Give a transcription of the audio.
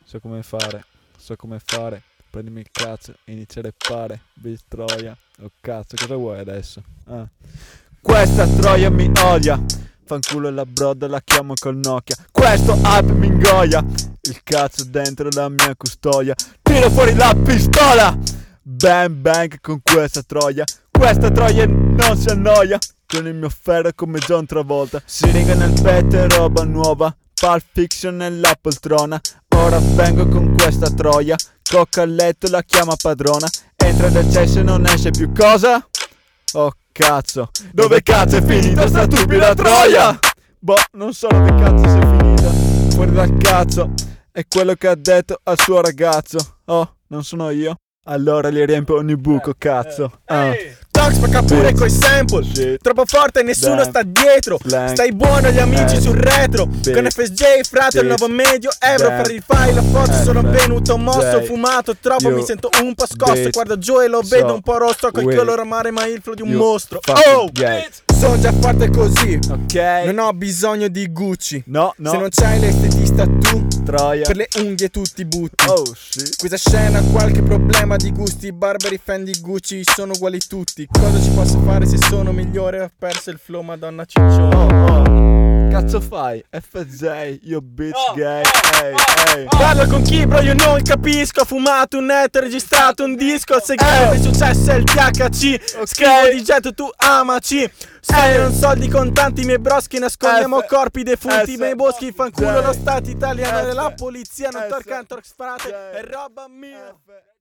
So come fare. Prendimi il cazzo e inizia a rappare. Bitch troia. Oh cazzo, cosa vuoi adesso? Ah. Questa troia mi odia. Fanculo la broda, la chiamo col Nokia. Questo app mi ingoia. Il cazzo dentro la mia custodia. Tiro fuori la pistola. Bang bang con questa troia. Questa troia non si annoia. Con il mio ferro come John Travolta. Siringa nel petto e roba nuova. Pulp Fiction nella poltrona. Ora vengo con questa troia. Cocca a letto, la chiama padrona. Entra nel cesso e non esce più cosa? Oh cazzo. Dove cazzo è finita sta stupida troia? Boh, non so dove cazzo sia finita. Fuori dal cazzo. È quello che ha detto al suo ragazzo. Oh, non sono io? Allora gli riempio ogni buco, cazzo. Tox spacca pure coi sample. Shit. Troppo forte e nessuno Damn. sta dietro. Slang. Stai buono gli amici sul retro. Bitch. Con FSJ frate il Bitch. nuovo medio euro. Damn. Per rifai la foto sono FSJ. venuto mosso. Ho fumato troppo, You. mi sento un po' scosso. Bitch. Guardo giù e lo vedo So un po' rosso. Col weak. colore amare ma il flow di un You mostro. fucking Oh, gay. sono già forte così. Ok. Non ho bisogno di Gucci. No, Se non c'hai l'estetista tu, troia. per le unghie tu ti butti. Oh shit. Questa scena ha qualche problema di gusti. Barberi, Fendi, Gucci sono uguali tutti. Cosa ci posso fare se sono migliore? Ho perso il flow, madonna ciccione. Oh. Cazzo fai? FJ, io bitch gay. Ehi. Parlo con chi bro io non capisco. Ho fumato un netto, ho registrato un disco. Il segreto del successo è il THC. Scrivo di getto, tu amaci. Se non soldi contanti i miei broschi. Nascondiamo corpi defunti nei boschi. Fanculo lo stato italiano e la polizia. Non torcano, frate, è roba mia.